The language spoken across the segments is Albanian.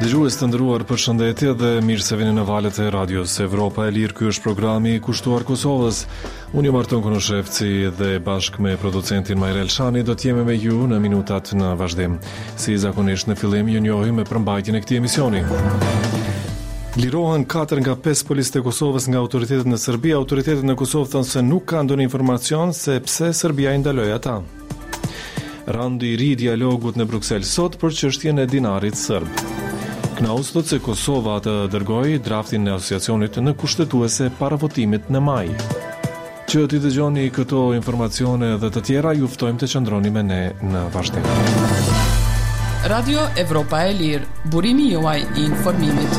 Dëgjues të nderuar, përshëndetje dhe mirë se vini në valët e radios Evropa e Lirë. Ky është programi i kushtuar Kosovës. Unë jam Arton Konoshevci dhe bashkë me producentin Majrel Shani do të jemi me ju në minutat në vazhdim. Si zakonisht në fillim ju njohim me përmbajtjen e këtij emisioni. Lirohen 4 nga 5 policët e Kosovës nga autoritetet në Serbi. Autoritetet në Kosovë thonë se nuk kanë ndonjë informacion se pse Serbia i ndaloi ata. Randi i ri i dialogut në Bruksel sot për çështjen e dinarit serb. Knaus thot se Kosova të dërgoi draftin e asociacionit në kushtetuese para votimit në maj. Që t'i dëgjoni këto informacione dhe të tjera, ju ftojmë të qëndroni me ne në vazhdim. Radio Evropa e Lirë, burimi juaj i informimit.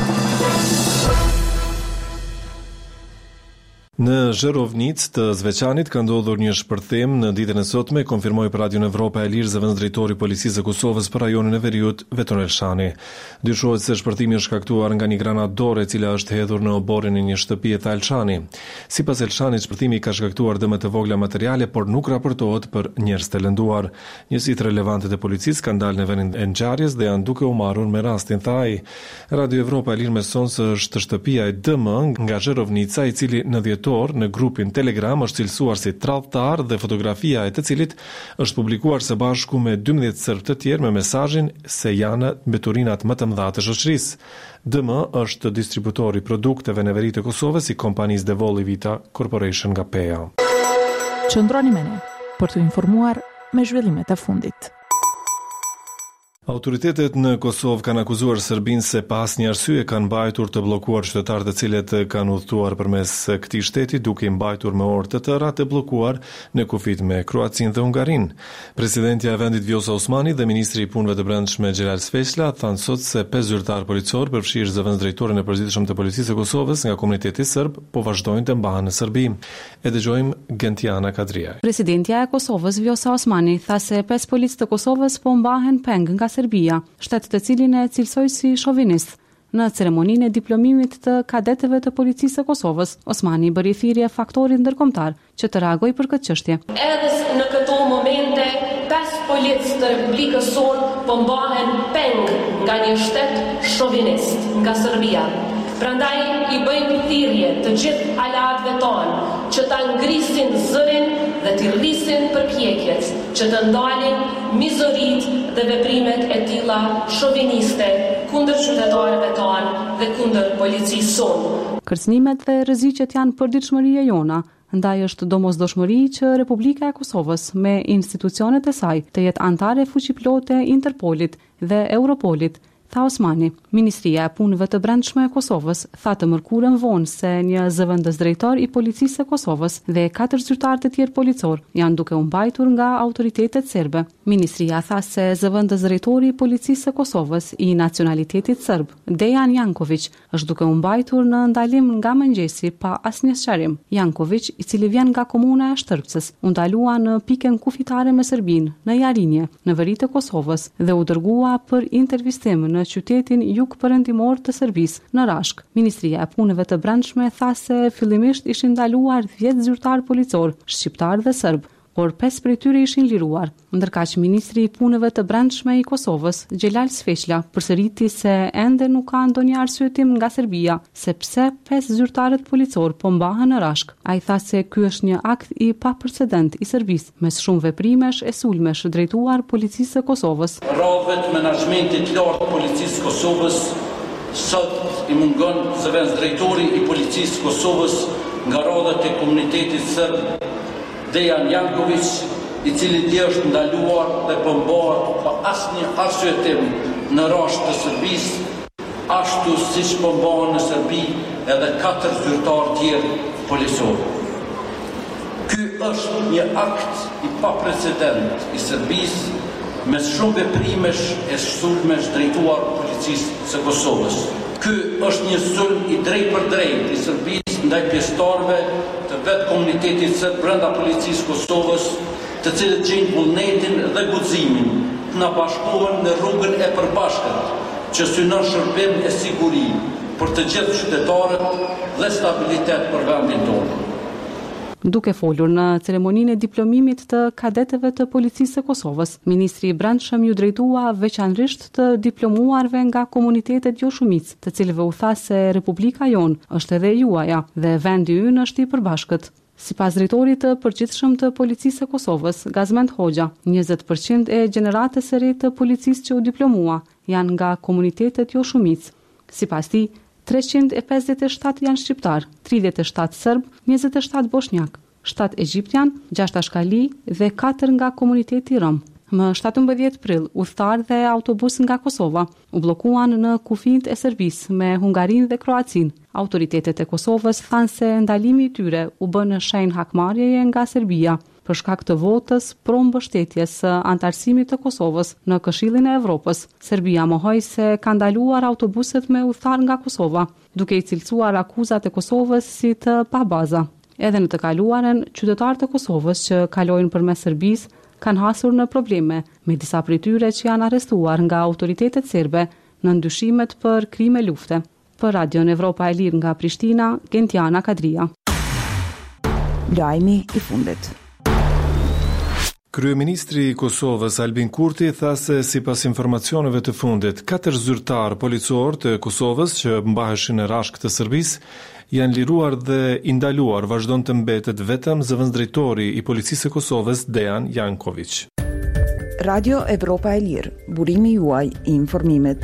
Në Zherovnic të Zveçanit ka ndodhur një shpërthim në ditën e sotme, konfirmoi për Radio Evropa e Lirë zëvendësdrejtori i Policisë së Kosovës për rajonin e Veriut, Veton Elshani. Dyshohet se shpërthimi është shkaktuar nga një granadë dore e cila është hedhur në oborrin e një shtëpie të Elshani. Sipas Elshanit, shpërthimi ka shkaktuar dëme të vogla materiale, por nuk raportohet për njerëz të lënduar. Njësitë relevante të policisë kanë dalë në vendin e ngjarjes dhe janë duke u marrur me rastin, tha ai. Radio Evropa e Lirë mëson se është shtëpia e DM nga Zherovnica, i cili në në grupin Telegram është cilësuar si tradhtar dhe fotografia e të cilit është publikuar së bashku me 12 serb të tjerë me mesazhin se janë mbeturinat më të mëdha të shoqërisë. DM është distributor i produkteve në veri të Kosovës i kompanisë Devoli Vita Corporation nga PEA. Qëndroni me ne për të informuar me zhvillimet e fundit. Autoritetet në Kosovë kanë akuzuar Serbinë se pas një arsye kanë mbajtur të bllokuar qytetarët të cilët kanë udhëtuar përmes këtij shteti, duke i mbajtur me orë të tëra të bllokuar në kufit me Kroacinë dhe Hungarinë. Presidentja e vendit Vjosa Osmani dhe ministri i punëve të brendshme Xhelal Sveçla thanë sot se 5 zyrtar policor, përfshirë zëvendësdrejtorin e përzitshëm të policisë së Kosovës nga komuniteti serb, po vazhdojnë të mbahen në Serbi. E dëgjojmë Gentiana Kadria. Presidentja e Kosovës Vjosa Osmani tha se 5 policë të Kosovës po mbahen peng nga Serbia, shtet të cilin e cilësoi si shovinist. Në ceremoninë e diplomimit të kadetëve të policisë së Kosovës, Osmani bëri thirrje faktorit ndërkombëtar që të reagojë për këtë çështje. Edhe në këto momente 5 policë të Republikës sonë po mbahen peng nga një shtet shovinist, nga Serbia. Prandaj i bëjmë thirrje të gjithë aleatëve tonë që ta ngrisin zërin dhe t'i rrisin përpjekjet që të ndalin mizorit dhe veprimet e tilla shoviniste kundër qytetarëve tonë dhe kundër policisë sonë. Kërcënimet dhe rreziqet janë përditshmëri e jona. Ndaj është domosdoshmëri që Republika e Kosovës me institucionet e saj të jetë antare fuqiplote Interpolit dhe Europolit, tha Osmani. Ministria e Punëve të Brendshme e Kosovës tha të mërkurën vonë se një zëvendësdrejtor i policisë së Kosovës dhe 4 zyrtarë të tjerë policor janë duke u mbajtur nga autoritetet serbe. Ministria tha se zëvendësdrejtori i policisë së Kosovës i nacionalitetit serb, Dejan Janković, është duke u mbajtur në ndalim nga mëngjesi pa asnjë sqarim. Janković, i cili vjen nga komuna e Shtërpsës, u ndalua në pikën kufitare me Serbinë në Jarinje, në veri të Kosovës dhe u dërgua për intervistim në qytetin jugperëndimor të Serbisë, në Rashk. Ministria e Punëve të Brendshme tha se fillimisht ishin ndaluar 10 zyrtar policor, shqiptar dhe serb, por 5 prej tyre ishin liruar. Ndërkaq ministri i Punëve të Brendshme i Kosovës, Xhelal Sveçla, përsëriti se ende nuk ka ndonjë arsyetim nga Serbia sepse 5 zyrtarët policor po mbahen në Rashk. Ai tha se ky është një akt i paprecedent i Serbisë mes shumë veprimesh e sulmesh drejtuar policisë së Kosovës. Radhët menaxhmentit lartë të policisë së Kosovës sot i mungon zëvendësdrejtori i policisë së Kosovës nga radhët e komunitetit serb Dejan Janković, i cili dje është ndaluar dhe pëmbohet pa asnjë arsyetim në Rashk të Serbisë, ashtu siç pëmbohen në Serbi edhe 4 zyrtarë tjerë policor. Ky është një akt i paprecedent i Serbisë mes shumë veprimesh e sulmesh drejtuar policisë së Kosovës. Ky është një sulm i drejtë për drejtë i Serbisë ndaj pjesëtarëve të vetë komunitetit serb brenda policisë së Kosovës, të cilët gjejnë vullnetin dhe guximin të na bashkohen në rrugën e përbashkët, që synon shërbim e siguri për të gjithë qytetarët dhe stabilitet për vendin tonë. Duke folur në ceremoninë e diplomimit të kadetëve të Policisë së Kosovës, ministri i Brendshëm ju drejtua veçanërisht të diplomuarve nga komunitetet jo shumicë, të cilëve u tha se Republika jon është edhe juaja dhe vendi ynë është i përbashkët. Sipas drejtorit të përgjithshëm të Policisë së Kosovës, Gazmend Hoxha, 20% e gjeneratës së re të policisë që u diplomua janë nga komunitetet jo shumicë. Sipas tij, 357 janë shqiptar, 37 serb, 27 bosnjak, 7 egjiptian, 6 ashkali dhe 4 nga komuniteti rom. Më 17 prill, udhëtar dhe autobus nga Kosova u bllokuan në kufijtë e Serbisë me Hungarinë dhe Kroacinë. Autoritetet e Kosovës thanë se ndalimi i tyre u bë në shenjë hakmarrjeje nga Serbia për shkak të votës pro mbështetjes së antarësimit të Kosovës në Këshillin e Evropës. Serbia mohoi se ka ndaluar autobuset me udhëtar nga Kosova, duke i cilësuar akuzat e Kosovës si të pabaza. Edhe në të kaluaren, qytetarët e Kosovës që kalojnë përmes Serbisë kanë hasur në probleme me disa prej tyre që janë arrestuar nga autoritetet serbe në ndyshimet për krime lufte. Për Radion Evropa e Lirë nga Prishtina, Gentiana Kadria. Lajmi i fundit. Kryeministri i Kosovës Albin Kurti tha se sipas informacioneve të fundit, 4 zyrtar policor të Kosovës që mbaheshin në rashk të Serbisë janë liruar dhe i ndaluar vazhdon të mbetet vetëm zëvendësdrejtori i Policisë së Kosovës Dejan Janković. Radio Evropa e Lirë, burimi juaj i informimit.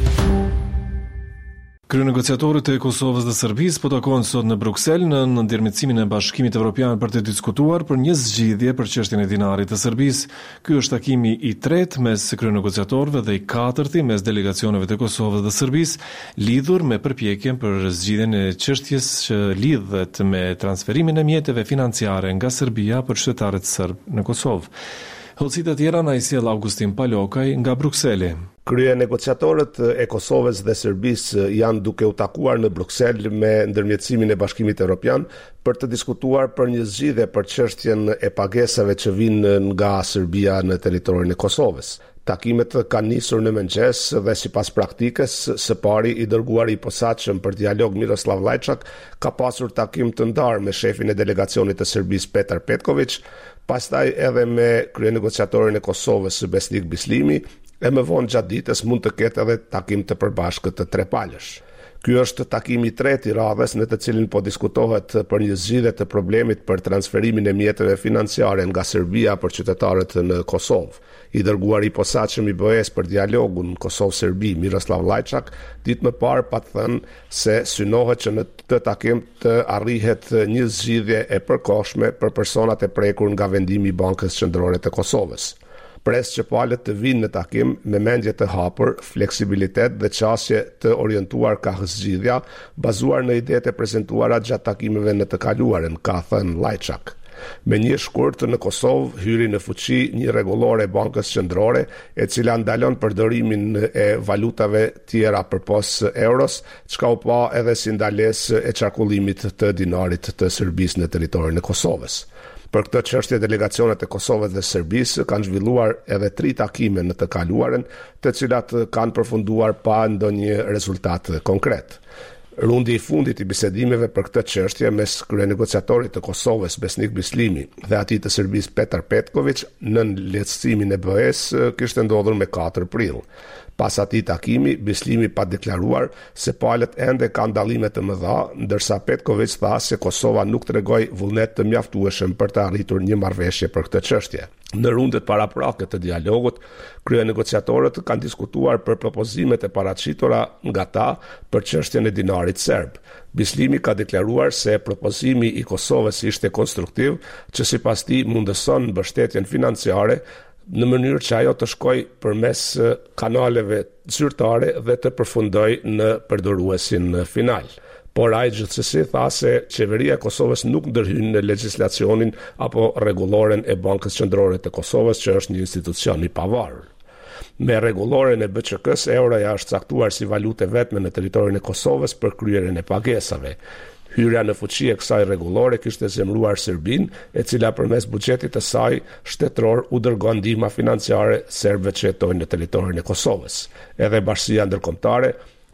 Kryenegociatorët e Kosovës dhe Serbisë po takohen sot në Bruksel në ndërmjetësimin e Bashkimit Evropian për të diskutuar për një zgjidhje për çështjen e dinarit të Serbisë. Ky është takimi i tretë mes kryenegociatorëve dhe i katërti mes delegacioneve të Kosovës dhe Serbisë lidhur me përpjekjen për zgjidhjen e çështjes që lidhet me transferimin e mjeteve financiare nga Serbia për qytetarët serb në Kosovë. Hollësitë e tjera na i sjell Augustin Palokaj nga Brukseli. Kryenegociatorët e Kosovës dhe Serbisë janë duke u takuar në Bruksel me ndërmjetësimin e Bashkimit Evropian për të diskutuar për një zgjidhje për çështjen e pagesave që vijnë nga Serbia në territorin e Kosovës. Takimet kanë nisur në mëngjes dhe sipas praktikës, së pari i dërguari i posaçëm për dialog Miroslav Lajçak ka pasur takim të ndarë me shefin e delegacionit të Serbisë Petar Petković, pastaj edhe me kryenegociatorin e Kosovës Besnik Bislimi, e më vonë gjatë ditës mund të ketë edhe takim të përbashkët të tre palësh. Ky është takimi i tretë i radhës në të cilin po diskutohet për një zgjidhje të problemit për transferimin e mjeteve financiare nga Serbia për qytetarët në Kosovë. I dërguari i posaçëm i BE-s për dialogun Kosovë-Serbi Miroslav Lajçak ditë më parë pa thënë se synohet që në të takim të arrihet një zgjidhje e përkohshme për personat e prekur nga vendimi i Bankës Qendrore të Kosovës. Pres që palët të vinë në takim me mendje të hapur, fleksibilitet dhe qasje të orientuar ka zgjidhja, bazuar në idetë e prezantuara gjatë takimeve në të kaluaren, ka thënë Lajçak. Me një shkurt në Kosovë hyri në fuqi një rregullore e Bankës Qendrore, e cila ndalon përdorimin e valutave tjera përpos euros, çka u pa edhe si ndalesë e qarkullimit të dinarit të Serbisë në territorin e Kosovës. Për këtë çështje delegacionet e Kosovës dhe Serbisë kanë zhvilluar edhe 3 takime në të kaluaren, të cilat kanë përfunduar pa ndonjë rezultat konkret. Rundi i fundit i bisedimeve për këtë çështje mes kryenegociatorit të Kosovës Besnik Bislimi dhe atij të Serbisë Petar Petković në lehtësimin e BE-s kishte ndodhur me 4 prill. Pas atij takimi, Bislimi pa deklaruar se palët ende kanë dallime të mëdha, ndërsa Petković tha se Kosova nuk tregoi vullnet të mjaftueshëm për të arritur një marrëveshje për këtë çështje. Në rundet paraprake të dialogut, kryenegociatorët kanë diskutuar për propozimet e paraqitura nga ta për çështjen e dinarit serb. Bislimi ka deklaruar se propozimi i Kosovës ishte konstruktiv, që sipas tij mundëson mbështetjen financiare në mënyrë që ajo të shkoj përmes kanaleve zyrtare dhe të përfundoj në përdoruesin final. Por ai gjithsesi tha se qeveria e Kosovës nuk ndërhyn në legjislacionin apo rregulloren e Bankës Qendrore të Kosovës, që është një institucion i pavarur. Me rregulloren e BÇK-s, euroja është caktuar si valutë vetme në territorin e Kosovës për kryerjen e pagesave. Hyrja në fuqi e kësaj rregullore kishte zemruar Serbinë, e cila përmes buxhetit të saj shtetëror u dërgon ndihma financiare serbëve që jetojnë në territorin e Kosovës. Edhe Bashkia Ndërkombëtare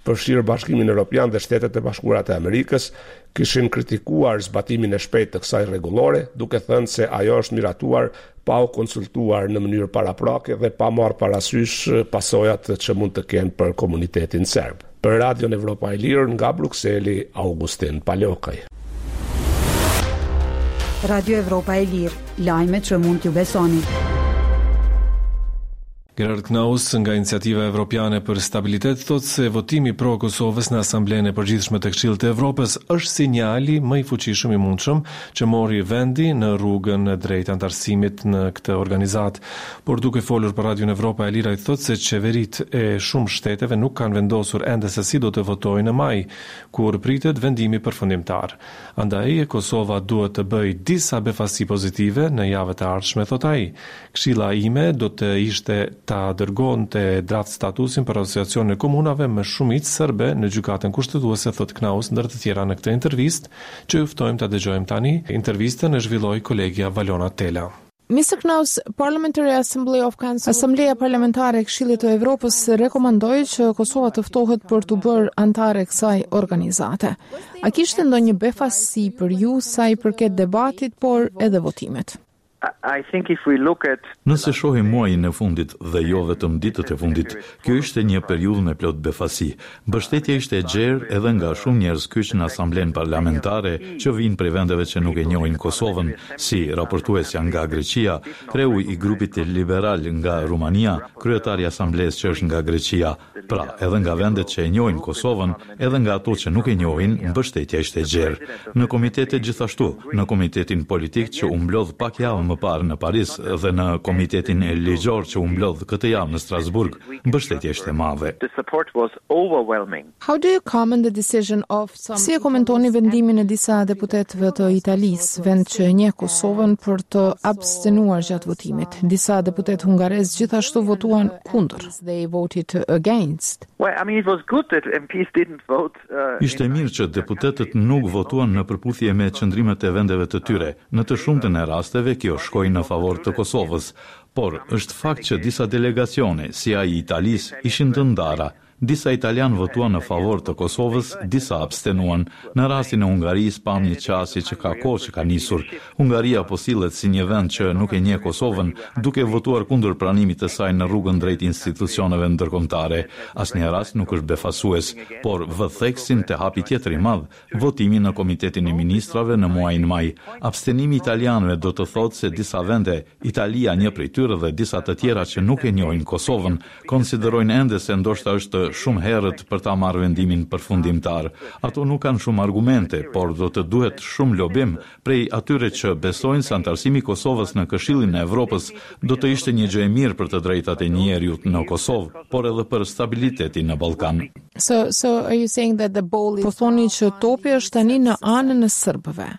përfshirë Bashkimin Evropian dhe Shtetet e Bashkuara të Amerikës, kishin kritikuar zbatimin e shpejtë të kësaj rregullore, duke thënë se ajo është miratuar pa u konsultuar në mënyrë paraprake dhe pa marrë parasysh pasojat që mund të kenë për komunitetin serb. Për Radion Evropa e Lirë nga Brukseli, Augustin Palokaj. Radio Evropa e Lirë, lajmet që mund t'ju besoni. Gerard Knaus nga Iniciativa Evropiane për Stabilitet thotë se votimi pro Kosovës në Asamblenë e Përgjithshme të Këshillit të Evropës është sinjali më i fuqishëm i mundshëm që mori vendi në rrugën e drejtë antarësimit në këtë organizat. Por duke folur për Radion Evropa e Lirë, ai thotë se qeveritë e shumë shteteve nuk kanë vendosur ende se si do të votojnë në maj, kur pritet vendimi përfundimtar. Andaj Kosova duhet të bëjë disa befasi pozitive në javët e ardhshme, thotë ai. Këshilla ime do të ishte ta dërgonte draft statusin për asociacionin e komunave me shumicë serbe në gjykatën kushtetuese, thot Knaus ndër të tjera në këtë intervistë, që ju ftojmë ta dëgjojmë tani. Intervistën e zhvilloi kolegja Valona Tela. Mr. Knaus, Parliamentary Assembly of Council, Asambleja Parlamentare e Këshillit të Evropës rekomandoi që Kosova të ftohet për të bërë antare kësaj organizate. A kishte ndonjë befasi për ju sa i përket debatit, por edhe votimet? Nëse shohim muajin e fundit dhe jo vetëm ditët e fundit, kjo ishte një periudhë me plot befasi. Mbështetja ishte e gjerë edhe nga shumë njerëz kyç në Asamblenë Parlamentare që vijnë prej vendeve që nuk e njohin Kosovën, si raportuesja nga Greqia, kreu i grupit liberal nga Rumania, kryetari i Asamblesë që është nga Greqia. Pra, edhe nga vendet që e njohin Kosovën, edhe nga ato që nuk e njohin, mbështetja ishte e gjerë. Në komitetet gjithashtu, në komitetin politik që u mblodh pak javë më parë në Paris dhe në komitetin e ligjor që u mblodh këtë javë në Strasburg, mbështetja ishte e madhe. Si e komentoni vendimin e disa deputetëve të Italisë, vend që e njeh Kosovën për të abstenuar gjatë votimit? Disa deputetë hungarez gjithashtu votuan kundër. They voted against. Ishte mirë që deputetët nuk votuan në përputhje me qëndrimet e vendeve të tyre. Në të shumtën e rasteve kjo shkoi në favor të Kosovës, por është fakt që disa delegacione, si ai i Italisë, ishin të ndara. Disa italianë votuan në favor të Kosovës, disa abstenuan. Në rastin e Hungarisë pam një qasje që ka kohë që ka nisur. Hungaria po sillet si një vend që nuk e njeh Kosovën, duke votuar kundër pranimit të saj në rrugën drejt institucioneve ndërkombëtare. Asnjë rast nuk është befasues, por vëtheksin te hapi tjetër i madh, votimi në Komitetin e Ministrave në muajin maj. Abstenimi italianëve do të thotë se disa vende, Italia një prej tyre dhe disa të tjera që nuk e njohin Kosovën, konsiderojnë ende se ndoshta është shumë herët për ta marrë vendimin përfundimtar. Ato nuk kanë shumë argumente, por do të duhet shumë lobim prej atyre që besojnë se antarësimi i Kosovës në Këshillin e Evropës do të ishte një gjë e mirë për të drejtat e njerëzit në Kosovë, por edhe për stabilitetin në Ballkan. So are you saying that the ball is... Po thoni që topi është tani në anën e serbëve?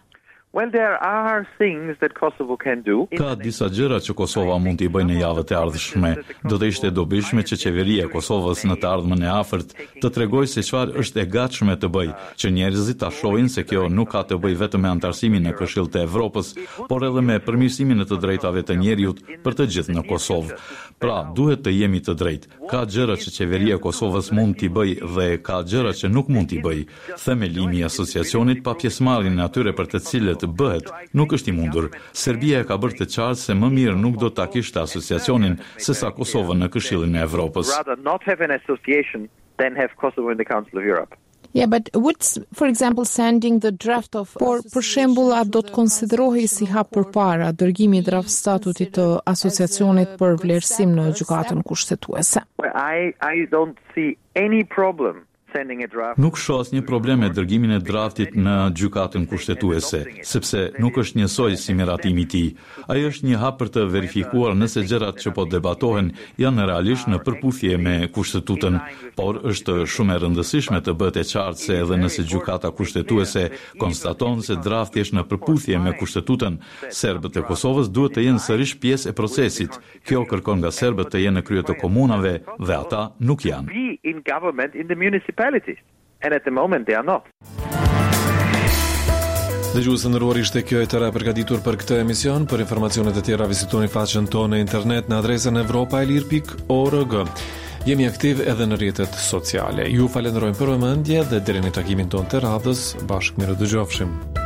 Ka disa gjëra që Kosova mund t'i bëjë në javët e ardhshme. Do të ishte dobishme që qeveria e Kosovës në të ardhmen e afërt të tregojë se çfarë është e gatshme të bëjë, që njerëzit ta shohin se kjo nuk ka të bëjë vetëm me antarësimin në Këshill të Evropës, por edhe me përmirësimin e të drejtave të njerëzit për të gjithë në Kosovë. Pra, duhet të jemi të drejtë. Ka gjëra që qeveria e Kosovës mund t'i bëjë dhe ka gjëra që nuk mund t'i bëjë. Themelimi i asociacionit pa pjesëmarrjen e atyre për të cilët bëhet nuk është i mundur. Serbia ka bërë të qartë se më mirë nuk do ta kishte asociacionin sesa Kosovën në Këshillin e Evropës. Yeah, but would, for example, sending the draft of... Por, për shembull, a do të konsiderohej si hap përpara dërgimi i draft statutit të asociacionit për vlerësim në gjykatën kushtetuese? I don't see any problem. Nuk shoh asnjë problem me dërgimin e draftit në gjykatën kushtetuese, sepse nuk është njësoj si miratimi i tij. Ai është një hap për të verifikuar nëse gjërat që po debatohen janë realisht në përputhje me kushtetutën, por është shumë e rëndësishme të bëhet e qartë se edhe nëse gjykata kushtetuese konstaton se drafti është në përputhje me kushtetutën, serbët e Kosovës duhet të jenë sërish pjesë e procesit. Kjo kërkon nga serbët të jenë në krye të komunave dhe ata nuk janë. And at the moment they are not. Dëgjuesë nderuar, ishte kjo e tëra përgatitur për këtë emision. Për informacionet e tjera vizitoni faqen tonë në internet në adresën evropaelir.org. Jemi aktiv edhe në rrjetet sociale. Ju falenderojmë për vëmendje dhe deri në takimin tonë të radhës, bashkë mirë dëgjofshim.